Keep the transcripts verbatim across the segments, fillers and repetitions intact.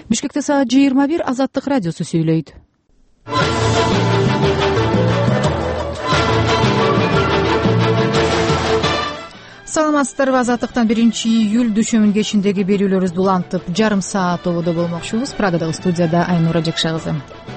Бишкекте саат жыйырма бир. Азаттык радиосу сүйлөйт. Саламатсыздарбы? Азаттыктан биринчи июль дүйшөмүн кечиндеги берүүлөрүбүздү улантып жарым саат ободо болмокчубуз. Прагадагы студияда Айнура Жекше кызы.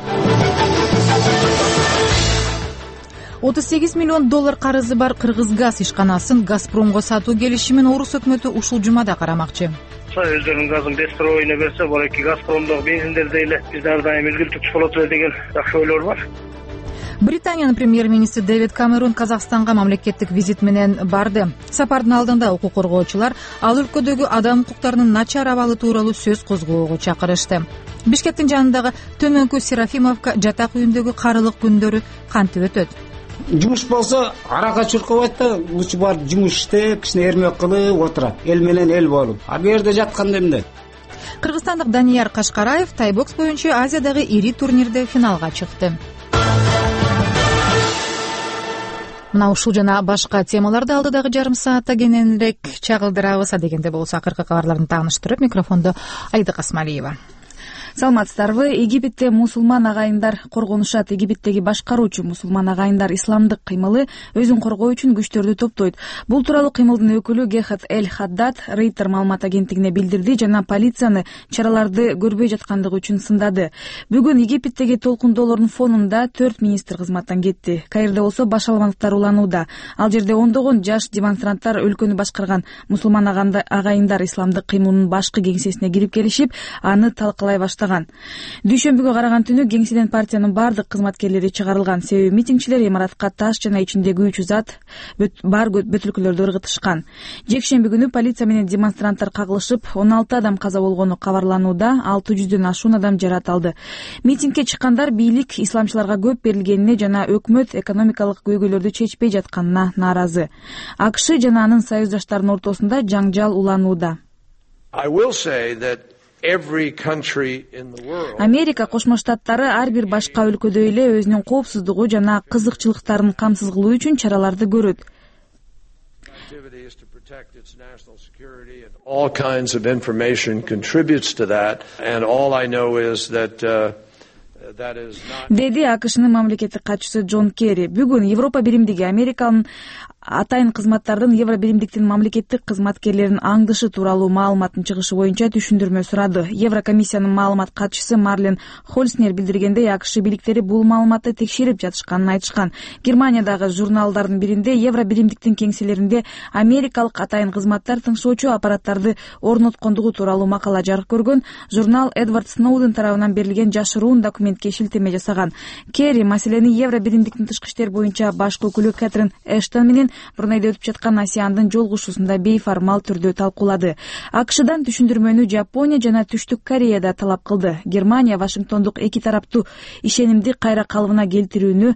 отуз сегиз миллион доллар карызы бар Кыргыз газ ишканасын Газпромго сатуу келишимин Орус өкмөтү ушул жумада карамакчы. Өздөрүнүн газын Бестровойна берсе, балеки Газпромдогу бензиндерди эле бизде ар дайым илгилтүүчү болот эле деген жакшы ойлор бар. Британиянын премьер-министри Дэвид Камерун Казакстанга мамлекеттик визит менен барды. Сапардын алдында укук коргоочулар ал өлкөдөгү адам укуктарынын начар абалы тууралуу сөз козгоого чакырышты. Бишкектин жанындагы Төмөнкү Серафимовка жатак үйүндөгү карылык күндөрү кантип өтөт? Жумуш болсо арага чуркабайт да, лучше барып жумуш иштеп, кичине эрмек кылып отурат. Эл менен эл болуп. А бу жерде жатканда эмне? Кыргызстандык Данияр Кашкараев тайбокс боюнча Азиядагы ири турнирде финалга чыкты. Мына ушул жана башка темаларды алдыдагы жарым саатта кененирээк чагылдырабыз. Дегенде болсо акыркы кабарларын тааныштырып, микрофондо Айда Касмалиева. Саламатсыздарбы? Египетте мусулман агайындар коргонушат. Египеттеги башкаруучу мусулман агайындар исламдык кыймылы өзүн коргоо үчүн күчтөрдү топтойт. Бул тууралуу кыймылдын өкүлү Гехат Эль Хаддад Рейтер маалымат агенттигине билдирди жана полицияны чараларды көрбөй жаткандыгы үчүн сындады. Бүгүн Египеттеги толкундоолордун фонунда төрт министр кызматтан кетти. Каирде болсо башаламандыктар уланууда. Ал жерде ондогон жаш демонстранттар өлкөнү башкарган мусулман агайындар исламдык кыймылынын башкы кеңсесине кирип келишип, аны талкалай баштаган. Дүйшөмбүгө караган түнү кеңседен партиянын бардык кызматкерлери чыгарылган. Себеби митингчилер имаратка таш жана ичинде күйүүчү зат бар бөтөлкөлөрдү ыргытышкан. Жекшемби күнү полиция менен демонстранттар кагылышып, он алты адам каза болгону кабарланууда, алты жүздөн ашуун адам жарат алды. Митингге чыккандар бийлик исламчыларга көп берилгенине жана өкмөт экономикалык көйгөйлөрдү чечпей жатканына нааразы. АКШ жана анын союздаштарынын ортосунда жаңжал уланууда. Америка Кошмо Штаттары ар бир башка өлкөдөй эле өзүнүн коопсуздугу жана кызыкчылыктарын камсыз кылуу үчүн чараларды көрөт. All kinds of information contributes to that, and all I know is that uh, деди АКШнын мамлекеттик катчысы Джон Керри. Бүгүн Европа биримдиги Американын атайын кызматтардын Евробиримдиктин мамлекеттик кызматкерлеринин аңдышы тууралуу маалыматтын чыгышы боюнча түшүндүрмө сурады. Еврокомиссиянын маалымат катчысы Марлен Хольснер билдиргендей, АКШ бийликтери бул маалыматты текшерип жатышканын айтышкан. Германиядагы журналдардын биринде Евробиримдиктин кеңселеринде америкалык атайын кызматтар тыңшоочу аппараттарды орноткондугу тууралуу макала жарык көргөн. Журнал Эдвард Сноуден тарабынан берилген жашыруун документке шилтеме жасаган. Керри маселени Евробиримдиктин тышкы иштер боюнча башкы өкүлү Кэтрин Эштон менен Брунейде өтүп жаткан Асияндын жолугушуусунда бейформал түрдө талкуулады. АКШдан түшүндүрмөнү Жапония жана Түштүк Кореяда талап кылды. Германия Вашингтондук эки тараптуу ишенимди кайра калыбына келтирүүнү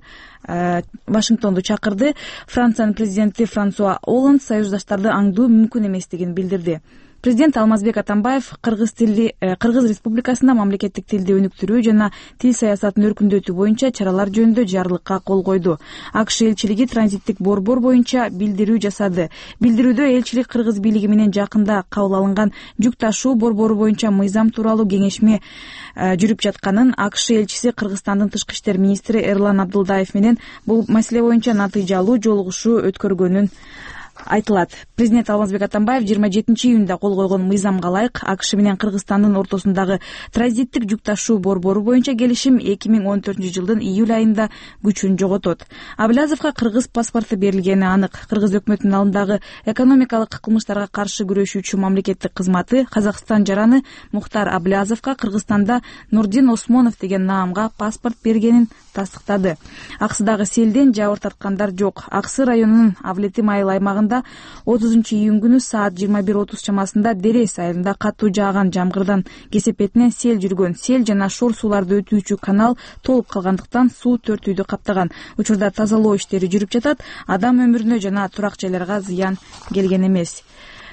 Вашингтонду чакырды. Франциянын президенти Франсуа Олланд союздаштарды аңдуу мүмкүн эместигин билдирди. Президент Алмазбек Атамбаев Кыргыз тили Кыргыз Республикасында мамлекеттик тилди өнүктүрүү жана тил саясатын өркүндөтүү боюнча чаралар жөнүндө жарлыкка кол койду. АКШ элчилиги транзиттик борбор боюнча билдирүү жасады. Билдирүүдө элчилик Кыргыз бийлиги менен жакында кабыл алынган жүк ташуу борбору боюнча мыйзам тууралуу кеңешме жүрүп жатканын, АКШ элчиси Кыргызстандын тышкы иштер министри Эрлан Абдулдаев менен бул маселе боюнча натыйжалуу жолугушуу өткөргөнүн айтылат. Президент Алмазбек Атамбаев жыйырма жетинчи июнда кол койгон мыйзамга ылайык АКШ менен Кыргызстандын ортосундагы транзиттик жүк ташуу борбору боюнча келишим эки миң он төртүнчү жылдын июль айында күчүн жоготот. Аблязовго кыргыз паспорту берилгени анык. Кыргыз өкмөтүнүн алдындагы экономикалык кылмыштарга каршы күрөшүүчү мамлекеттик кызматы Казакстан жараны Мухтар Аблязовго Кыргызстанда Нурдин Осмонов деген наамга паспорт бергенин тастыктады. Аксыдагы селден жабыр тарткандар жок. Аксы районунун Авлети майыл аймагында отузунчу июнь күнү саат жыйырма бир отуз чамасында Дерес айылында катуу жааган жамгырдан кесепетинен сел жүргөн. Сел жана шор сууларды өтүүчү канал толуп калгандыктан суу төрт үйдү каптаган. Учурда тазалоо иштери жүрүп жатат. Адам өмүрүнө жана турак жайларга зыян келген эмес.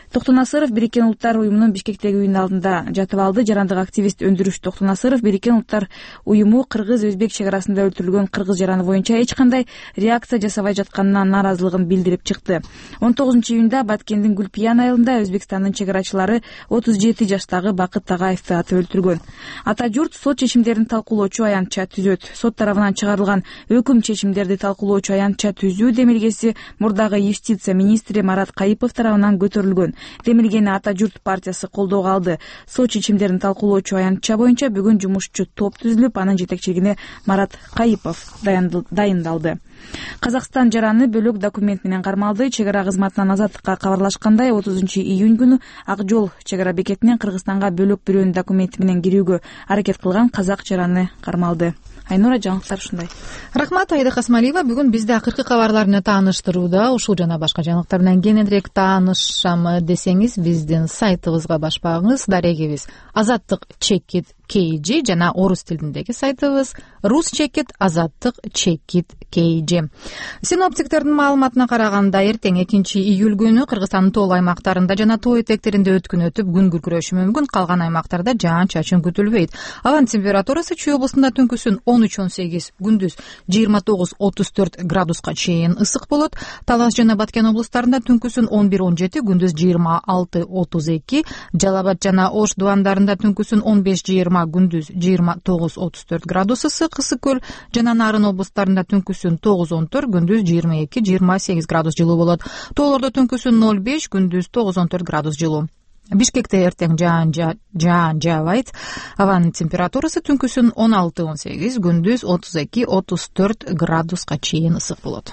Токтонасыров Бириккен Улуттар уюмунун Бишкектеги үйүнүн алдында жатып алды. Жарандык активист Өндүрүш Токтонасыров Бириккен Улуттар уюму кыргыз-өзбек чек арасында өлтүрүлгөн кыргыз жараны боюнча эч кандай реакция жасабай жатканына нааразылыгын билдирип чыкты. он тогузунчу июнда Баткендин Гүлпиян айылында Өзбекстандын чек арачылары отуз жети жаштагы Бакыт Тагаевди атып өлтүргөн. Ата журт сот чечимдерин талкуулоочу аянтча түзөт. Сот тарабынан чыгарылган өкүм чечимдерди талкуулоочу аянтча түзүү демилгеси мурдагы юстиция министри Марат Кайыпов тарабынан көтөрүлгөн. Демилгени Ата журт партиясы колдоого алды. Сот чечимдерин талкуулоочу аянтча боюнча бүгүн жумушчу топ түзүлүп, анын жетекчилигине Марат Кайыпов дайындалды. Казакстан жараны бөлөк документ менен кармалды. Чек ара кызматынан Азаттыкка кабарлашкандай, отузунчу июнь күнү Ак жол чек ара бекетинен Кыргызстанга бөлөк бирөөнүн документи менен кирүүгө аракет кылган казак жараны кармалды. Айнура, жаңылыктар ушундай. Рахмат, Айда Касмалиева. Бүгүн бизде акыркы кабарларны тааныштырууда ушул жана башка жаңылыктар менен кененирээк таанышам десеңиз, биздин сайтыбызга баш багыңыз. Дарегибиз Азаттык чекит кей джи жана орус тилиндеги сайтыбыз рус чекит азаттык чекит кей джи. Синоптиктердин маалыматына караганда, эртең экинчи июль күнү Кыргызстандын тоо аймактарында жана тоо этектеринде өткүн өтүп, күн күркүрөшү мүмкүн. Калган аймактарда жаан-чачын күтүлбөйт. Абанын температурасы Чүй облусунда түнкүсүн он үч он сегиз, күндүз жыйырма тогуз отуз төрт градуска чейин ысык болот. Талас жана Баткен облустарында түнкүсүн он бир он жети, күндүз жыйырма алты отуз эки, Жалал Абад жана Ош дубандарында түнкүсүн он беш жыйырма, күндүз жыйырма тогуз отуз төрт градус ысык. Ысык көл жана Нарын облустарында түнкүсүн тогуз он төрт, күндүз жыйырма эки жыйырма сегиз градус жылуу болот. Тоолордо түнкүсүн ноль беш, күндүз тогуз он төрт градус жылуу. Бишкекте эртең жаан жаан жаабайт. Абанын температурасы түнкүсүн он алты он сегиз, күндүз отуз эки отуз төрт градуска чейин ысык болот.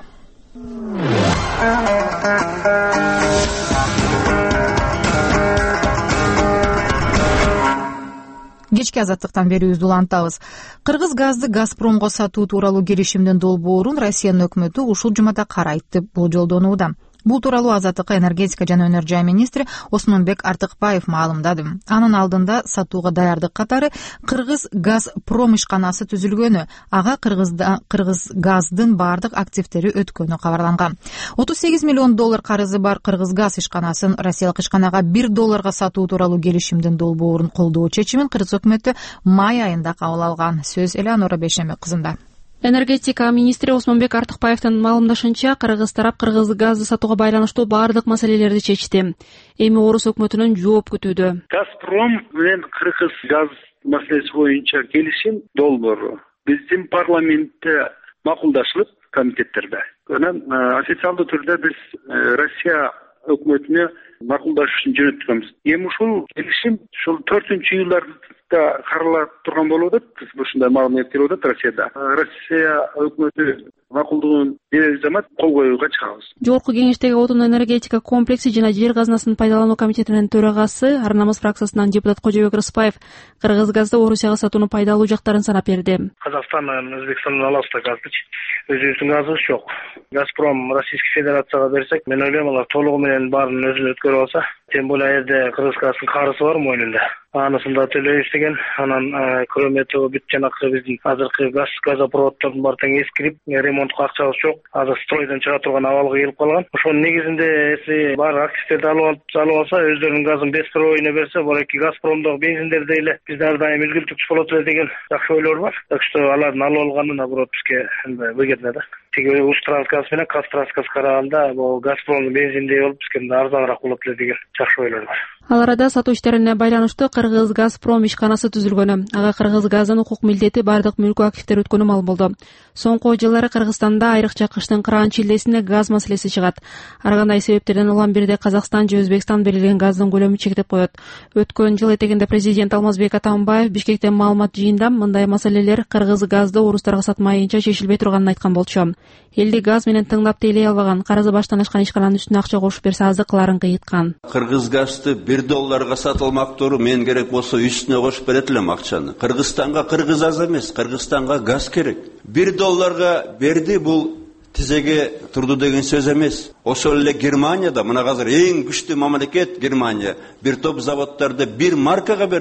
Кечки азаттыктан берүүбүздү улантабыз. Кыргыз газды Газпромго сатуу тууралуу келишимдин долбоорун Россиянын өкмөтү ушул жумада карайт деп болжолдонууда. Бул тууралуу Азаттыкка энергетика жана өнөр жай министри Осмонбек Артыкбаев маалымдады. Анын алдында сатууга даярдык катары Кыргыз Газпром ишканасы түзүлгөнү, ага Кыргызда Кыргыз газдын бардык активдери өткөнү кабарланган. отуз сегиз миллион доллар карызы бар Кыргыз газ ишканасын Россиялык ишканага бир долларга сатуу тууралуу келишимдин долбоорун колдоо чечимин Кыргыз өкмөтү май айында кабыл алган. Сөз Элеонора Бейшембек кызында. Энергетика министри Осмонбек Артыкбаевдин маалымдашынча, Кыргыз тарап Кыргыз газды сатууга байланыштуу бардык маселелерди чечти. Эми орус өкмөтүнөн жооп күтүүдө. Газпром менен Кыргыз газ маселеси боюнча келишим долбоору биздин парламентте макулдашылып, комитеттерде. Анан официалдуу түрдө биз Россия өкмөтүнө макулдаш үчүн жөнөткөнбүз. Эми ушул келишим ушул төртүнчү июлдарда каралып турган болуп атат. Биз ушундай маалымат келип атат Россияда. Россия өкмөтү макулдугун берер замат кол коюуга чыгабыз. Жогорку кеңештеги отун энергетика комплекси жана жер казынасын пайдалануу комитетинин төрагасы, Ар намыс фракциясынан депутат Кожобек Рыспаев Кыргыз газды Орусияга сатууну пайдалуу жактарын санап берди. Казакстандан, Өзбекстандан алабыз да газды. Өзүбүздүн газыбыз жок. Газпром Российский Федерацияга берсек, мен ойлойм алар толугу менен баарын өзүнө өткөрүп алса, тем более жерде Кыргыз газдын карызы бар мойнунда. Анысын да төлөйбүз деген. Анан кроме того, бүт жанакы биздин азыркы газ газопроводдордун баары тең эскирип, ремонтко акчабыз жок. Азыр стройдон чыга турган абалга келип калган. Ошонун негизинде эси бар активдерди алып алып алса, өздөрүнүн газын беспровойно берсе, балки Газпромдогу бензиндерди эле биз ар дайым илгилтүүчү болот эле деген жакшы ойлор бар. Так что алардын алып алганы наоборот бизге выгодно да. Тиги Устрансказ менен Казтрансказ караганда, бул Газпромдун бензиндей болуп бизге арзаныраак болот эле деген жакшы ойлор бар. Ал арада сатуу иштерине байланыштуу Кыргыз Газпром ишканасы түзүлгөнү, ага Кыргыз газдын укук милдети бардык мүлкү активдер өткөнү маалым болду. Соңку жылдары Кыргызстанда айрыкча кыштын кыраан чилдесинде газ маселеси чыгат. Ар кандай себептерден улам бирде Казакстан же Өзбекстан берилген газдын көлөмү чектеп коет. Өткөн жыл этегинде президент Алмазбек Атамбаев Бишкекте маалымат жыйында мындай маселелер Кыргыз газды орустарга сатмайынча чечилбей турганын айткан болчу. Элди газ менен тыңдап тейлей албаган, карызы баштан ашкан ишкананын үстүнө акча кошуп берсе азык кыларын кыйыткан. Кыргыз газды бир долларга сатылмактуу, мен керек болсо үстүнө кошуп берет элем акчаны. Кыргызстанга кыргыз аз эмес, Кыргызстанга газ керек. бир долларга берди, бул тизеге турду деген сөз эмес. Ошол эле Германияда, мына азыр эң күчтүү мамлекет Германия, бир топ заводдарды бир маркага берген.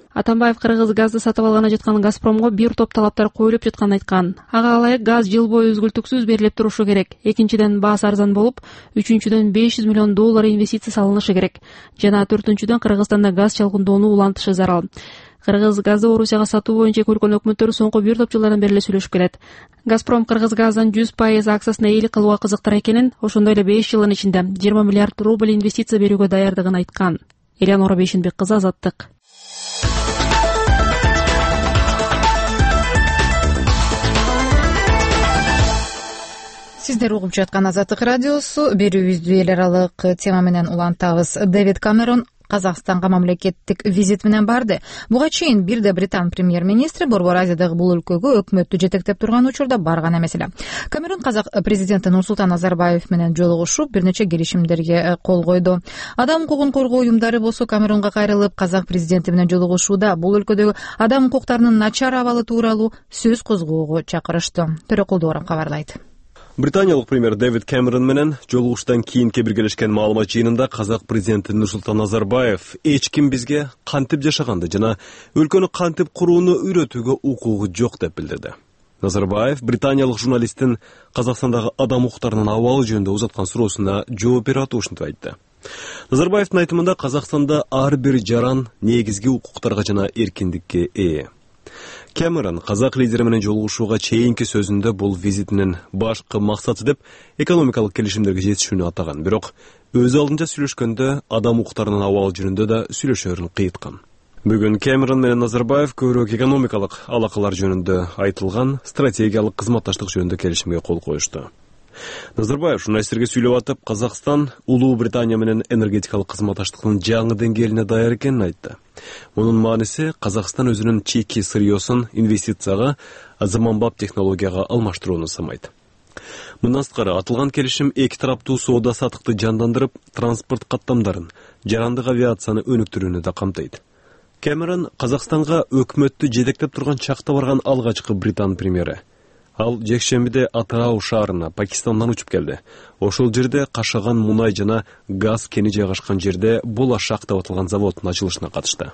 Атамбаев кыргыз газды сатып алганы жаткан Газпромго бир топ талаптар коюлуп жатканын айткан. Ага ылайык газ жыл бою үзгүлтүксүз берилип турушу керек. Экинчиден баасы арзан болуп, үчүнчүдөн беш жүз миллион доллар инвестиция салынышы керек. Жана төртүнчүдөн Кыргызстанда газ чалгындоону улантышы зарыл. Кыргыз газды Орусияга сатуу боюнча эки өлкөнүн өкмөттөрү соңку бир топ жылдардан бери эле сүйлөшүп келет. Газпром Кыргыз газдын жүз пайыз акциясына ээлик кылууга кызыктар экенин, ошондой эле беш жылдын ичинде жыйырма миллиард рубль инвестиция берүүгө даярдыгын айткан. Элеонора Бейшенбек кызы, Азаттык. Сиздер угуп жаткан Азаттык радиосу. Берүүбүздү эл аралык тема менен улантабыз. Дэвид Камерон Казакстанга мамлекеттик визит менен барды. Буга чейин бир да Британ премьер-министри Борбор Азиядагы бул өлкөгө өкмөттү жетектеп турган учурда барган эмес эле. Камерон Казак президенти Нурсултан Назарбаев менен жолугушуп, бир нече келишимдерге кол койду. Адам укугун коргоо уюмдары болсо Камеронго кайрылып, Казак президенти менен жолугушууда бул өлкөдөгү адам укуктарынын начар абалы тууралуу сөз козгоого чакырышты. Төрөкулдууров кабарлайт. Британиялык премьер Дэвид Камерон менен жолугуштан кийин биргелешкен маалымат жыйынында Казак президенти Нурсултан Назарбаев эч ким бизге кантип жашаганды жана өлкөнү кантип курууну үйрөтүүгө укугу жок деп билдирди. Назарбаев британиялык журналисттин Казакстандагы адам укуктарынын абалы жөнүндө узаткан суроосуна жооп бере атып ушинтип айтты. Назарбаевдин айтымында Казакстанда ар бир жаран негизги укуктарга жана эркиндикке ээ. Камерон Казак лидери менен жолугушууга чейинки сөзүндө бул визитинин башкы максаты деп экономикалык келишимдерге жетишүүнү атаган. Бирок өз алдынча сүйлөшкөндө адам укуктарынын абалы жөнүндө да сүйлөшөөрүн кыйыткан. Бүгүн Камерон менен Назарбаев көбүрөөк экономикалык алакалар жөнүндө айтылган стратегиялык кызматташтык жөнүндө келишимге кол коюшту. Назарбаев журналисттерге сүйлөп атып, Казакстан Улуу Британия менен энергетикалык кызматташтыктын жаңы деңгээлине даяр экенин айтты. Мунун мааниси Казакстан өзүнүн чийки сырьёсун инвестицияга, заманбап технологияга алмаштырууну самайт. Мындан сырткары атылган келишим эки тараптуу соода сатыкты жандандырып, транспорт каттамдарын, жарандык авиацияны өнүктүрүүнү да камтыйт. Камерон Казакстанга өкмөттү жетектеп турган чакта барган алгачкы Британ премьери. Ал жекшембиде Атырау шаарына Пакистандан учуп келди. Ошол жерде Кашаган мунай жана газ кени жайгашкан жерде Болашак деп аталган заводдун ачылышына катышты.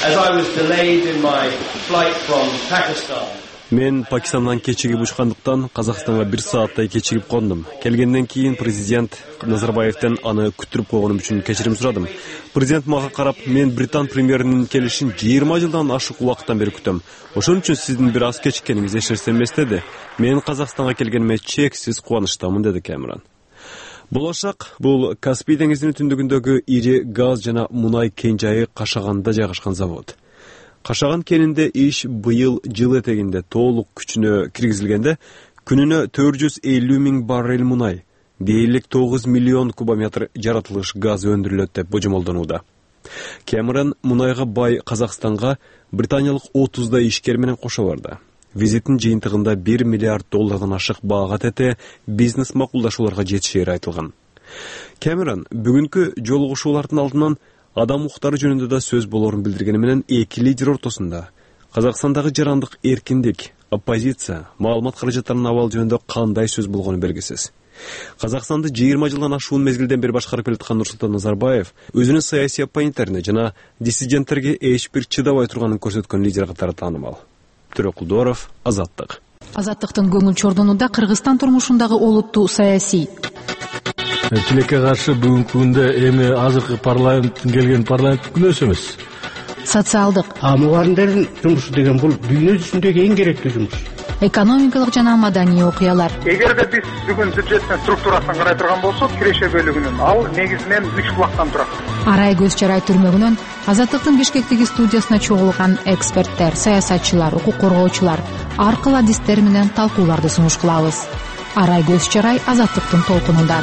Мен Пакистандан кечигип учкандыктан Казакстанга бир сааттай кечигип кондум. Келгенден кийин президент Назарбаевден аны күттүрүп койгонум үчүн кечирим сурадым. Президент мага карап, мен Британ премьеринин келишин жыйырма жылдан ашык убакыттан бери күтөм. Ошон үчүн сиздин бир аз кечиккениңиз эч нерсе эмес деди. Мен Казакстанга келгениме чексиз кубанычтамын, деди Камерон. Болашак бул Каспий деңизинин түндүгүндөгү ири газ жана мунай кен жайы Кашаганда жайгашкан завод. Кашаган кенинде иш быйыл жыл этегинде толук күчүнө киргизилгенде күнүнө төрт жүз элүү миң баррель мунай, дээрлик тогуз миллион кубометр жаратылыш газ өндүрүлөт деп божомолдонууда. Камерон мунайга бай Казакстанга британиялык отуздай ишкер менен кошо барды. Визиттин жыйынтыгында бир миллиард доллардан ашык баага тете бизнес макулдашууларга жетишери айтылган. Камерон бүгүнкү жолугушуулардын алдынан адам укуктары жөнүндө да сөз болоорун билдиргени менен эки лидер ортосунда Казакстандагы жарандык эркиндик, оппозиция, маалымат каражаттарынын абалы жөнүндө кандай сөз болгону белгисиз. Казакстанды жыйырма жылдан ашуун мезгилден бери башкарып келаткан Нурсултан Назарбаев өзүнүн саясий оппоненттерине жана диссиденттерге эч бир чыдабай турганын көрсөткөн лидер катары таанымал. Төрөкулдууров, Азаттык. Азаттыктын көңүл чордонууда Кыргызстан турмушундагы олуттуу саясий. Тилекке каршы бүгүнкү күндө эми азыркы парламенттин келген парламенттик күнөөсү эмес. Социалдык. А мугалимдердин жумушу деген бул дүйнө жүзүндөгү эң керектүү жумуш. Экономикалык жана маданий окуялар. Эгерде биз бүгүн бюджеттин структурасын карай турган болсок, киреше бөлүгүнүн ал негизинен үч булактан турат. Арай көз чарай түрмөгүнөн Азаттыктын Бишкектеги студиясына чогулган эксперттер, саясатчылар, укук коргоочулар аркылуу адистер менен талкууларды сунуш кылабыз. Арай көз чарай Азаттыктын толкунунда.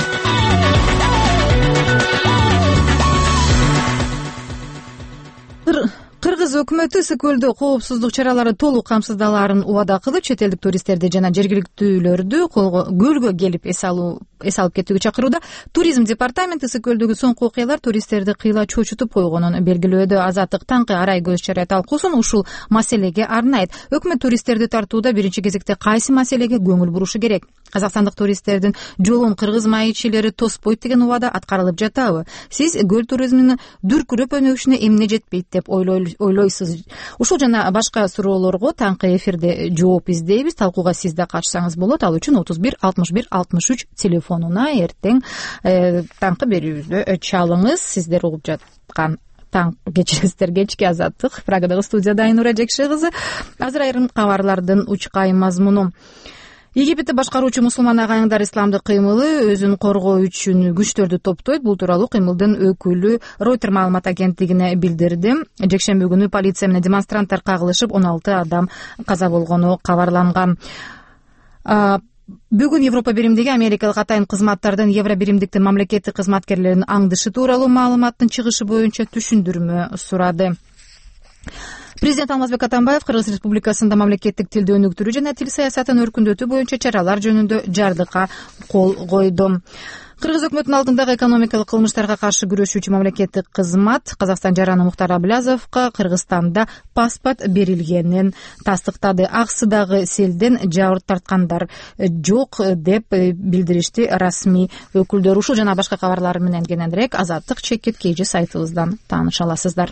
Кыргыз өкмөтү Ысык-Көлдө коопсуздук чаралары толук камсыздалаарын убада кылып, чет элдик туристтерди жана жергиликтүүлөрдү көлгө келип эс алуу эс алып кетүүгө чакырууда. Туризм департаменти Ысык-Көлдөгү соңку окуялар туристтерди кыйла чочутуп койгонун белгилөөдө. Азаттык таңкы Арай көз чарай талкуусун ушул маселеге арнайт. Өкмөт туристтерди тартууда биринчи кезекте кайсы маселеге көңүл бурушу керек? казакстандык туристтердин жолун кыргыз маекчилери тоспойт деген убада аткарылып жатабы? Сиз көл туризминин дүркүрөп өнүгүшүнө эмне жетпейт деп ойлойсуз? Ушул жана башка суроолорго таңкы эфирде жооп издейбиз. Талкууга сиз да катышсаңыз болот. Ал үчүн отуз бир алтымыш бир алтымыш үч телефонуна эртең таңкы берүүбүздү чалыңыз. Сиздер угуп жаткан таң кечиңиздер кечки азаттык Прагадагы студияда Айнура Жекше кызы. Азыр айрым кабарлардын учкай мазмуну. Египетти башкаруучу мусулман агайыңдар исламдык кыймылы өзүн коргоо үчүн күчтөрдү топтойт. Бул тууралуу кыймылдын өкүлү Reuters маалымат агенттигине билдирди. Жекшемби күнү полиция менен демонстранттар кагылышып он алты адам каза болгону кабарланган. Бүгүн Европа биримдиги америкалык атайын кызматтардын Евро биримдиктин мамлекеттик кызматкерлеринин аңдышы тууралуу маалыматтын чыгышы боюнча түшүндүрмө сурады. Президент Алмазбек Атамбаев Кыргыз Республикасында мамлекеттик тилди өнүктүрүү жана тил саясатын өркүндөтүү боюнча чаралар жөнүндө жардыкка кол койду. Кыргыз өкмөтүнүн алдындагы экономикалык кылмыштарга каршы күрөшүүчү мамлекеттик кызмат Казакстан жараны Муктар Аблязовго Кыргызстанда паспорт берилгенин тастыктады. Аксыдагы селден жабыр тарткандар жок деп билдиришти расмий өкүлдөр. Ушул жана башка кабарлар менен кененирээк Азаттык чекит кей жи сайтыбыздан тааныша аласыздар.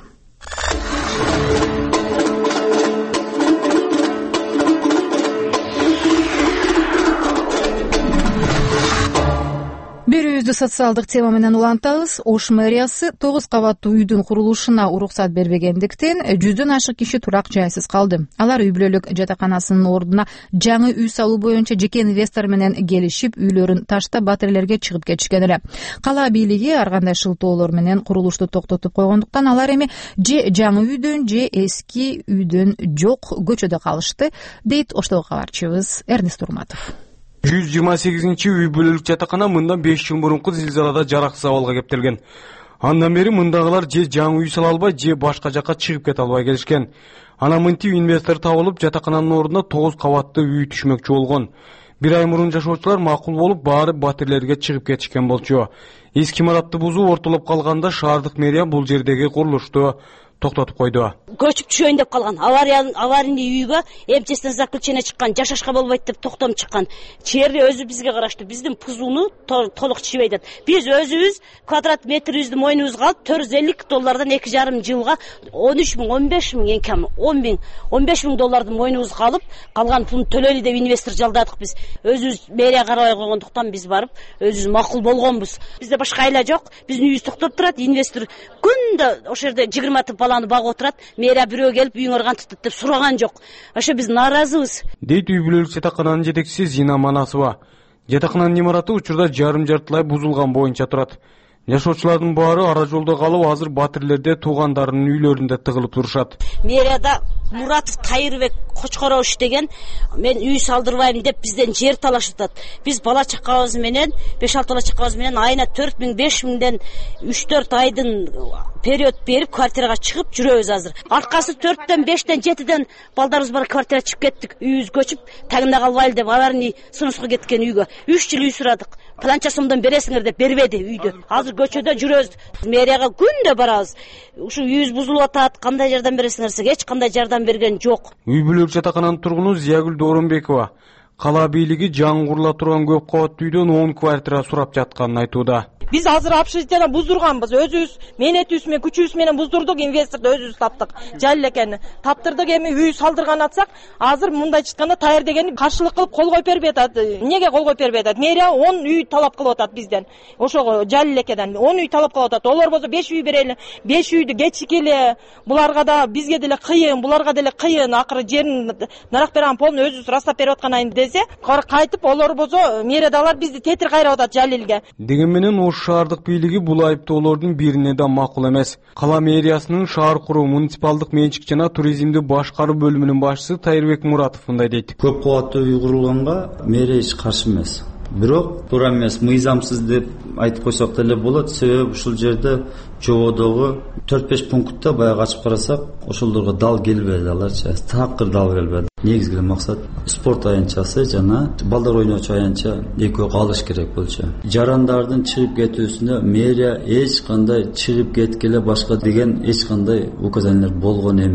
Берүүбүздү социалдык тема менен улантабыз. Ош мэриясы тогуз кабаттуу үйдүн курулушуна уруксат бербегендиктен жүздөн ашык киши турак жайсыз калды. Алар үй бүлөлүк жатаканасынын ордуна жаңы үй салуу боюнча жеке инвестор менен келишип, үйлөрүн таштап батирелерге чыгып кетишкен эле. Кала бийлиги ар кандай шылтоолор менен курулушту токтотуп койгондуктан алар эми же жаңы үйдөн же эски үйдөн жок көчөдө калышты, дейт Оштогу кабарчыбыз Эрнест Урматов. жүз жыйырма сегизинчи үй бүлөлүк жатакана мындан беш жыл мурунку зилзалада жараксыз абалга кептелген. Андан бери мындагылар же жаңы үй сала албай, же башка жакка чыгып кете албай келишкен. Анан мынтип инвестор табылып, жатакананын ордуна тогуз кабаттуу үй түшмөкчү болгон. Бир ай мурун жашоочулар макул болуп, баары батирлерге чыгып кетишкен болчу. Эски имаратты бузуу ортолоп калганда шаардык мэрия бул жердеги курулушту токтотуп койду. Көчүп түшөйүн деп калган. Аварийный үйгө МЧСтен заключение чыккан, жашашка болбойт деп токтом чыккан. Черди өзү бизге караштуу. Биздин пузууну толук чийбей атат. Биз өзүбүз квадрат метрибизди мойнубузга алып төрт жүз элүү доллардан эки жарым жылга он үч миң, он беш миң, эң кем он миң, он беш миң долларды мойнубузга алып, калган пулун төлөйлү деп инвестор жалдадык биз. Өзүбүз мэрия карабай койгондуктан биз барып, өзүбүз макул болгонбуз. Бизде башка айла жок. Биздин үйүбүз токтоп турат. Инвестор күндө ошол жерде жыйырма баланы багып отурат. Мэрия бирөө келип үйүңөр кантип деп сураган жок. Ошо биз нааразыбыз. Дейт үй бүлөлүк жатакананын жетекчиси Зина Манасова. Жатакананын имараты учурда жарым жартылай бузулган боюнча турат. Жашоочулардын баары ара жолдо калып, азыр батирлерде туугандарынын үйлөрүндө тыгылып турушат. Мэрияда Муратов Тайырбек Кочкорович деген мен үй салдырбайм деп бизден жер талашып атат. Биз бала чакабыз менен беш алты бала чакабыз менен айына төрт миң, беш миңден үч төрт айдын период берип квартирага чыгып жүрөбүз азыр. Арткасы төрттөн, бештен, жетиден балдарыбыз бар квартирага чыгып кеттик. Үйүбүз көчүп, тагына калбайлы деп аварийный сунуска кеткен үйгө. үч жыл үй сурадык. Планча сомдон бересиңер деп бербеди үйдү. Азыр көчөдө жүрөбүз. Мэрияга күндө барабыз. Ушу үйүбүз бузулуп атат, кандай жардам бересиңер десек, эч кандай жардам берген жок. Үй бүлөлүк жатакананын тургуну Зиягүл Дооронбекова кала бийлиги жаңы курула турган көп кабаттуу үйдөн он квартира сурап жатканын айтууда. Биз азыр общежитияны буздурганбыз. Өзүбүз менетибиз менен, күчүбүз менен буздурдук, инвесторду өзүбүз таптык. Жал экени. Таптырдык, эми үй салдырган атсак, азыр мындай чыкканда Тайыр дегени каршылык кылып кол коюп бербей атат. Эмнеге кол коюп бербей атат? Мэрия он үй талап кылып атат бизден. Ошого жал экеден он үй талап кылып атат. Олор болсо беш үй берели. беш үйдү кечикеле. Буларга да бизге деле кыйын, буларга деле кыйын. Акыры жерин нарак берген полну өзүбүз растап берип атканын десе, кайтып олор болсо мэриядагылар бизди тетир кайрап атат Жалилге. Деген менен шаардык бийлиги бул айыптоолордун бирине да макул эмес. Кала мэриясынын шаар куруу, муниципалдык менчик жана туризмди башкаруу бөлүмүнүн башчысы Тайырбек Муратов мындай дейт. Көп кабаттуу үй курулганга мэрия эч каршы эмес. Бирок туура эмес, мыйзамсыз деп айтып койсок деле болот. Себеби ушул жерде жободогу төрт беш пунктта баягы ачып карасак, ошолдорго дал келбеди, аларчы такыр дал келбеди. Негизги максат спорт аянтчасы жана балдар ойночу аянтча экөө калыш керек болчу. Жарандардын чыгып кетүүсүнө мэрия эч кандай чыгып кеткеле башка деген эч кандай указаниялар болгон эмес.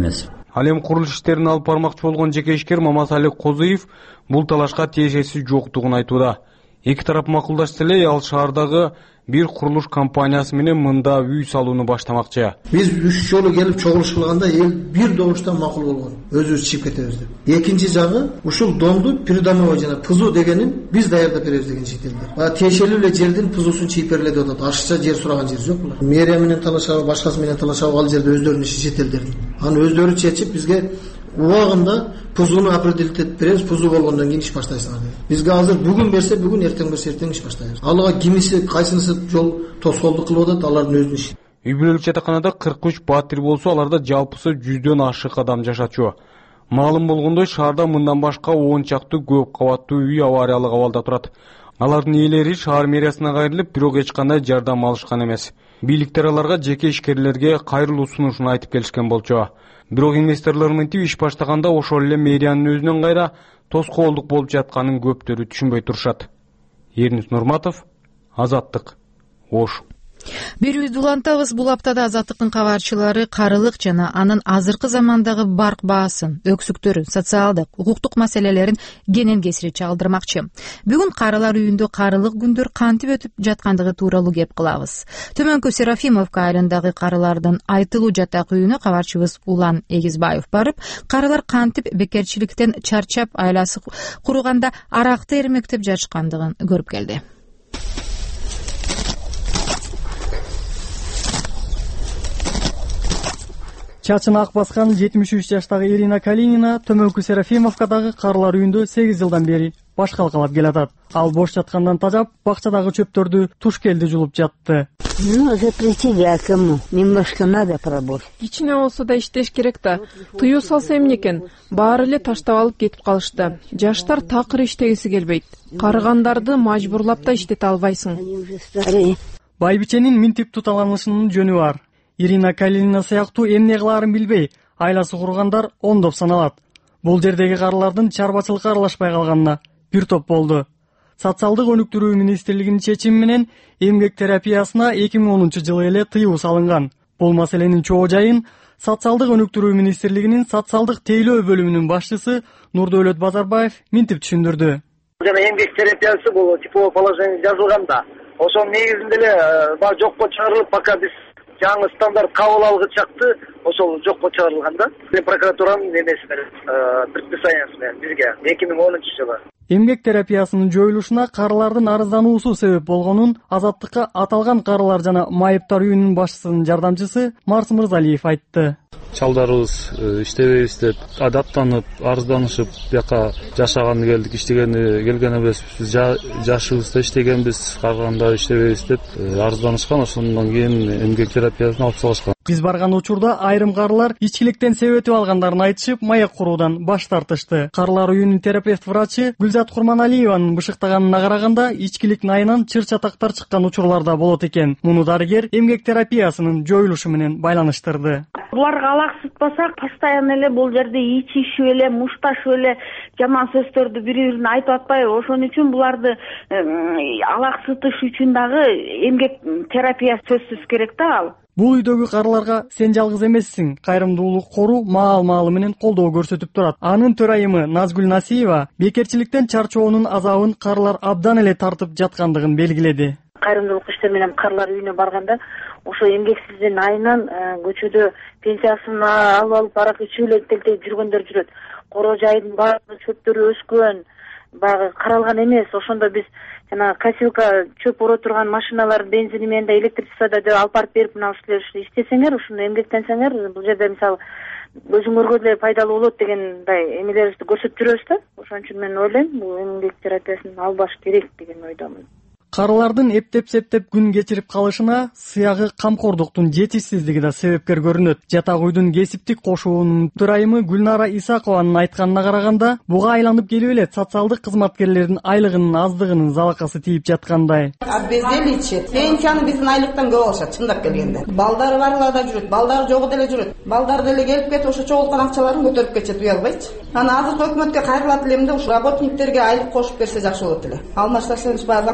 Ал эми курулуш иштерин алып бармакчы болгон жеке ишкер Мамасали Козуев бул талашка тиешеси жоктугун айтууда. Эки тарап макулдашса эле ал шаардагы бир курулуш компаниясы менен мында үй салууну баштамакчы. Биз үч жолу келип чогулуш кылганда эл бир добуштан макул болгон. Өзүбүз чыгып кетебиз деп. Экинчи жагы ушул донду придомовой жана пызу дегенин биз даярдап беребиз деген шектелди. Баягы тиешелүү эле жердин пызусун чийип бергиле деп атат. Ашыкча жер сураган жер жок булар. Мэрия менен талашабы, башкасы менен талашабы, ал жерде өздөрүнүн иши чет элдердин. Аны өздөрү чечип бизге убагында пузуну определить этип беребиз, пузу болгондон кийин иш баштайсыңар деп. Бизге азыр бүгүн берсе бүгүн, эртең берсе эртең иш баштайбыз. Алга кимиси кайсынысы жол тоскоолдук кылып атат, алардын өзүнүн иши. Үй бүлөлүк жатаканада кырк үч батир болсо, аларда жалпысы жүздөн ашык адам жашачу. Маалым болгондой, шаарда мындан башка он чакты көп кабаттуу үй авариялык абалда турат. Алардын ээлери шаар мэриясына кайрылып, бирок эч кандай жардам алышкан эмес. Бийликтер аларга жеке ишкерлерге кайрылуу сунушун айтып келишкен болчу. Бирок инвесторлор мынтип иш баштаганда ошол эле мэриянын өзүнөн кайра тоскоолдук болуп жатканын көптөрү түшүнбөй турушат. Эрнис Нурматов, Азаттык, Ош. Берүүбүздү улантабыз. Бул аптада Азаттыктын кабарчылары карылык жана анын азыркы замандагы барк баасын, өксүктөрүн, социалдык, укуктук маселелерин кенен кесири чагылдырмакчы. Бүгүн карылар үйүндө карылык күндөр кантип өтүп жаткандыгы тууралуу кеп кылабыз. Төмөнкү Серафимовка айылындагы карылардын айтылуу жатак үйүнө кабарчыбыз Улан Эгизбаев барып, карылар кантип бекерчиликтен чарчап айласы курганда аракты эрмектеп жатышкандыгын көрүп келди. Чачын ак баскан жетимиш үч жаштагы Ирина Калинина Төмөнкү Серафимовкадагы карылар үйүндө сегиз жылдан бери баш калкалап келатат. Ал бош жаткандан тажап, бакчадагы чөптөрдү туш келди жулуп жатты. Ну, запретили, а кому? Немножко надо поработать. Кичине болсо да иштеш керек да. Тыюу салса эмне экен? Баары эле таштап алып кетип калышты. Жаштар такыр иштегиси келбейт. Карыгандарды мажбурлап да иштете албайсың. Байбиченин минтип туталанышынын жөнү бар. Ирина Калинина сыяктуу эмне кылаарын билбей, айласы кургандар ондоп саналат. Бул жердеги карылардын чарбачылыкка аралашпай калганына бир топ болду. Социалдык өнүктүрүү министрлигинин чечими менен эмгек терапиясына эки миң онунчу жылы эле тыюу салынган. Бул маселенин чоо жайын Социалдык өнүктүрүү министрлигинин социалдык тейлөө бөлүмүнүн башчысы Нурдөөлөт Базарбаев минтип түшүндүрдү. Жана эмгек терапиясы бул типовой положение жазылганда, ошонун негизинде эле баа жокко чыгарылып, пока биз жаңы стандарт кабыл алгычакты ошол жокко чыгарылган да. Прокуратуранын эмеси менен, предписаниясы менен бизге эки миң онунчу жылы. Эмгек терапиясынын жоюлушуна карылардын арыздануусу себеп болгонун Азаттыкка аталган карылар жана майыптар үйүнүнүн башчысынын жардамчысы Марс Мырзалиев айтты. Чалдарыбыз иштебейбиз деп адаттанып, арызданышып, бияка жашаганы келдик, иштегени келген эмеспиз, жашыбызда иштегенбиз, калганда иштебейбиз деп арызданышкан. Ошондон кийин эмгек терапиясын алып салышкан. Биз барган учурда айрым карылар ичкиликтен себетип алгандарын айтышып, маек куруудан баш тартышты. Карылар үйүнүн терапевт врачы Гүлзат Курманалиеванын бышыктаганына караганда, ичкилик айынан чыр чатактар чыккан учурлар да болот экен. Муну дарыгер эмгек терапиясынын жоюлушу менен байланыштырды. Буларга алаксытпасак, постоянно эле бул жерде ичишип эле, мушташып эле жаман сөздөрдү бири-бирине айтып атпайбы? Ошон үчүн буларды алаксытыш үчүн дагы эмгек терапиясы сөзсүз керек да ал. Бул үйдөгү карыларга сен жалгыз эмессиң, кайрымдуулук кору маал-маалы менен колдоо көрсөтүп турат. Анын төрайымы Назгүл Насиева бекерчиликтен чарчоонун азабын карылар абдан эле тартып жаткандыгын белгиледи. Кайрымдуулук иштер менен карылар үйүнө барганда, ошо эмгексиздин айынан көчөдө пенсиясын алып алып арак ичип эле телтейип жүргөндөр жүрөт. Коро жайдын баары чөптөрү өскөн, баягы каралган эмес. Ошондо биз жана косилка чөп оро турган машиналар бензини менен да электричествода деп алып барып берип, мына ушул иштесеңер, ушуну эмгектенсеңер, бул жерде мисалы өзүңөргө деле пайдалуу болот дегендей эмелерибизди көрсөтүп жүрөбүз да. Ошон үчүн мен ойлойм, бул эмгек терапиясын албаш керек деген ойдомун. Карылардын эптеп-септеп күн кечирип калышына сыягы камкордуктун жетишсиздиги да себепкер көрүнөт. Жатак үйдүн кесиптик кошуунун төрайымы Гүлнара Исакованын айтканына караганда, буга айланып келип эле социалдык кызматкерлердин айлыгынын аздыгынын залакасы тиип жаткандай. Безделичи, пенсияны биздин айлыктан көп алышат, чындап келгенде. Балдары барлар да жүрөт, балдары жогу деле жүрөт. Балдар деле келип кетип, ошо чогулткан акчаларын көтөрүп кетет, уялбайчы. Ана азыркы өкмөткө кайрылат элем да, ушу работниктерге айлык кошуп берсе жакшы болот эле. Алмаштырсаңыз баягы закон чыгарып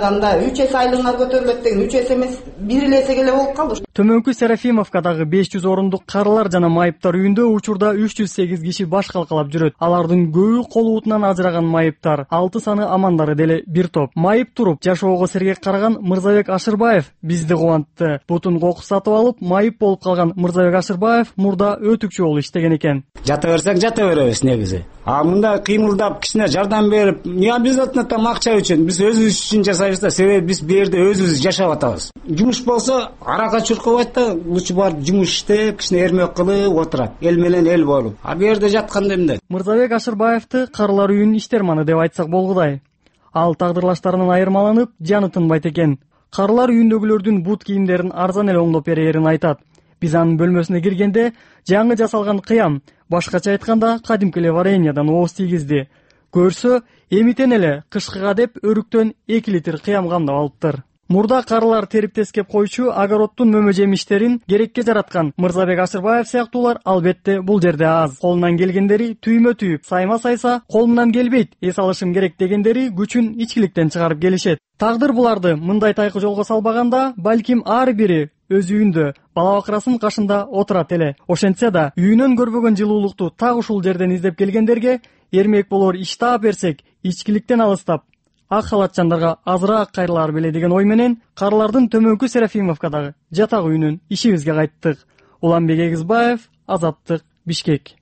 айладан да үч эсе айлыгыңар көтөрүлөт деген, үч эсе эмес бир эле эсеге эле болуп калды. Төмөнкү Серафимовкадагы беш жүз орундук карылар жана майыптар үйүндө учурда үч жүз сегиз киши баш калкалап жүрөт. Алардын көбү кол утунан ажыраган майыптар, алты саны амандары деле бир топ. Майып туруп жашоого сергек караган Мырзабек Ашырбаев бизди кубантты. Бутун кокус сатып алып, майып болуп калган Мырзабек Ашырбаев мурда өтүкчү болуп иштеген экен. Жата берсек жата беребиз негизи. А мында кыймылдап кичине жардам берип, не обязательно там акча үчүн, биз өзүбүз үчүн жасайбыз да, себеби биз бу жерде өзүбүз жашап атабыз. Жумуш болсо аракка чуркабайт да, лучше бар жумуш иштеп, кичине эрмек кылып отурат. Эл менен эл болуп. А бу жерде жатканда эмне? Мырзабек Ашырбаевди карылар үйүнүн иштерманы деп айтсак болгудай. Ал тагдырлаштарынан айырмаланып, жаны тынбайт экен. Карылар үйүндөгүлөрдүн бут кийимдерин арзан эле оңдоп берерин айтат. Биз анын бөлмөсүнө киргенде жаңы жасалган кыям, башкача айтканда кадимки эле вареньядан ооз тийгизди. Көрсө, эмитен эле кышкыга деп өрүктөн эки литр кыям камдап алыптыр. Мурда карылар терип тескеп койчу огороддун мөмө жемиштерин керекке жараткан Мырзабек Ашырбаев сыяктуулар албетте бул жерде аз. Колунан келгендери түймө түйүп, сайма сайса колумдан келбейт, эс алышым керек дегендери күчүн ичкиликтен чыгарып келишет. Тагдыр буларды мындай тайкы жолго салбаганда, балким ар бири өз үйүндө бала бакырасын кашында отурат эле. Ошентсе да, үйүнөн көрбөгөн жылуулукту так ушул жерден издеп келгендерге эрмек болор иш таап берсек, ичкиликтен алыстап, ак халатчандарга азыраак кайрылаар беле деген ой менен карылардын Төмөнкү Серафимовкадагы жатак үйүнүн ишибизге кайттык. Уланбек Эгизбаев, Азаттык, Бишкек.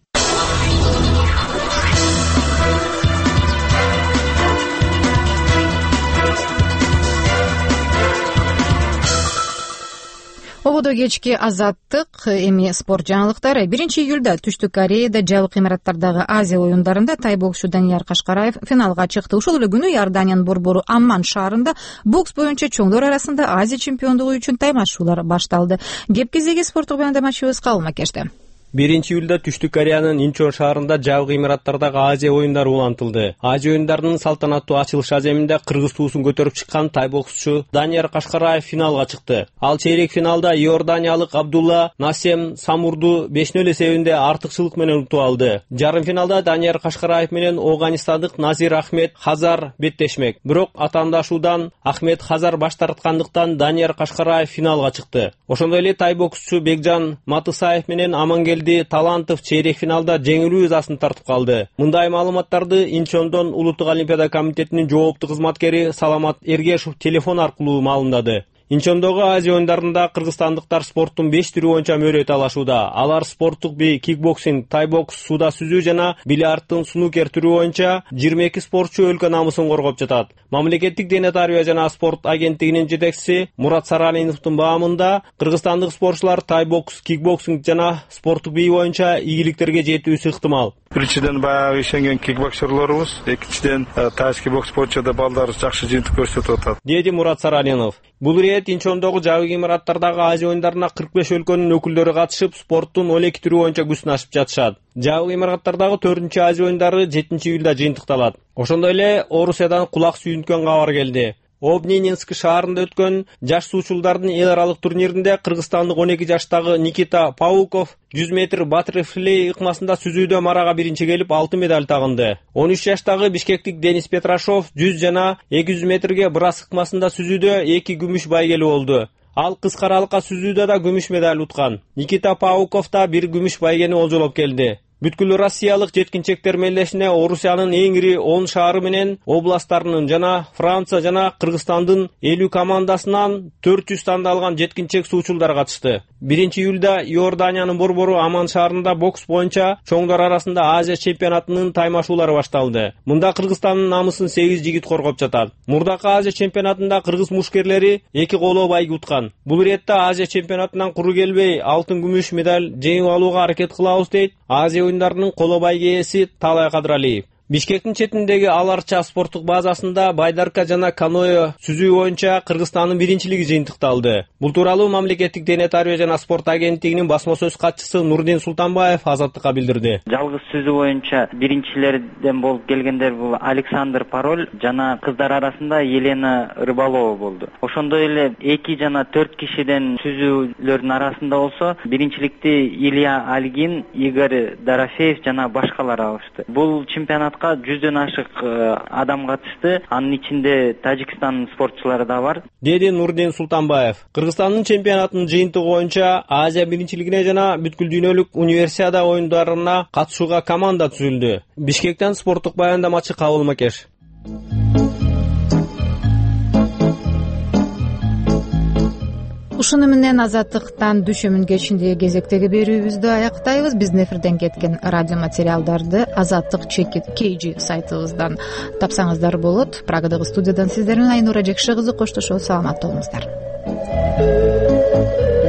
Ободо кечки Азаттык, эми спорт жаңылыктары. биринчи июлда Түштүк Кореяда жабык имараттардагы Азия оюндарында тай боксчу Данияр Кашкараев финалга чыкты. Ошол эле күнү Иорданиянын борбору Амман шаарында бокс боюнча чоңдор арасында Азия чемпиондугу үчүн таймашуулар башталды. Кеп кезеги спорттук баяндамачыбыз Калыма Кеште. биринчи июлда Түштүк Кореянын Инчон шаарында жабык имараттардагы Азия оюндары улантылды. Азия оюндарынын салтанаттуу ачылыш аземинде кыргыз туусун көтөрүп чыккан тай боксчу Данияр Кашкараев финалга чыкты. Ал чейрек финалда иорданиялык Абдулла Насем Самурду беш нөл эсебинде артыкчылык менен утуп алды. Жарым финалда Данияр Кашкараев менен Ооганистандык Назир Ахмед Хазар беттешмек. Бирок атаандашуудан Ахмед Хазар баш тарткандыктан Данияр Кашкараев финалга чыкты. Ошондой эле тай боксчу Бекжан Матысаев менен Амангелди Талантов чейрек финалда жеңилүү ызасын тартып калды. Мындай маалыматтарды Инчондон Улуттук Олимпиада комитетинин жооптуу кызматкери Саламат Эргешев телефон аркылуу маалымдады. Инчондогу Азия оюндарында кыргызстандыктар спорттун беш түрү боюнча мөрөйт алышууда. Алар спорттук би, кикбоксинг, тайбокс, сууда сүзүү жана бильярдтын снукер түрү боюнча жыйырма эки спортчу өлкө намысын коргоп жатат. Мамлекеттик дене тарбия жана спорт агенттигинин жетекчиси Мурат Саралиновдун баамында кыргызстандык спортчулар тайбокс, кикбоксинг жана спорттук би боюнча ийгиликтерге жетүүсү ыктымал. Биринчиден баягы ишенген кикбоксерлорубуз, экинчиден тайский бокс боюнча да балдар жакшы жыйынтык көрсөтүп атат, деди Мурат Саралинов. Бул ирет Инчондогу жабык имараттардагы Азия оюндарына кырк беш өлкөнүн өкүлдөрү катышып, спорттун он эки түрү боюнча күчүн ашып жатышат. Жабык имараттардагы төртүнчү Азия оюндары жетинчи июлда жыйынтыкталат. Ошондой эле Орусиядан кулак сүйүнткөн кабар келди. Обнининск шаарында өткөн жаш суучулдардын эл аралык турниринде кыргызстандык он эки жаштагы Никита Пауков жүз метр баттерфлей ыкмасында сүзүүдө марага биринчи келип алтын медаль тагынды. он үч жаштагы бишкектик Денис Петрашов жүз жана эки жүз метрге брас ыкмасында сүзүүдө эки күмүш байгели болду. Ал кыска аралыкка сүзүүдө да күмүш медаль уткан. Никита Пауков да бир күмүш байгени олжолоп келди. Бүткүл Россиялык жеткинчектер мелдешине Орусиянын эң ири он шаары менен областтарынын жана Франция жана Кыргызстандын элүү командасынан төрт жүз тандалган жеткинчек суучулдар катышты. биринчи июлда Иорданиянын борбору Аман шаарында бокс боюнча чоңдор арасында Азия чемпионатынын таймашуулары башталды. Мында Кыргызстандын намысын сегиз жигит коргоп жатат. Мурдакы Азия чемпионатында кыргыз мушкерлери эки коло байги уткан. Бул иретте Азия чемпионатынан куру келбей алтын күмүш медаль жеңип алууга аракет кылабыз дейт Азия оюндарынын коло байги ээси Талай Кадыралиев. Бишкектин четиндеги Аларча спорттук базасында байдарка жана каноэ сүзүү боюнча Кыргызстандын биринчилиги жыйынтыкталды. Бул тууралуу мамлекеттик дене тарбия жана спорт агенттигинин басма сөз катчысы Нурдин Султанбаев Азаттыкка билдирди. Жалгыз сүзүү боюнча биринчилерден болуп келгендер бул Александр Пароль жана кыздар арасында Елена Рыбалова болду. Ошондой эле эки жана төрт кишиден сүзүүлөрдүн арасында болсо биринчиликти Илья Альгин, Игорь Дорофеев жана башкалар алышты. Бул чемпионат спортко жүздөн ашык адам катышты, анын ичинде Тажикстандын спортчулары да бар, деди Нурдин Султанбаев. Кыргызстандын чемпионатынын жыйынтыгы боюнча Азия биринчилигине жана бүткүл дүйнөлүк универсиада оюндарына катышууга команда түзүлдү. Бишкектен спорттук баяндамачы Кабыл Макеш. Ушуну менен Азаттыктан дүйшөмүн кечиндеги кезектеги берүүбүздү аяктайбыз. Биздин эфирден кеткен радио материалдарды Азаттык кей жи сайтыбыздан тапсаңыздар болот. Прагадагы студиядан сиздер менен Айнура Жекши кызы коштошобуз. Саламатта болуңуздар.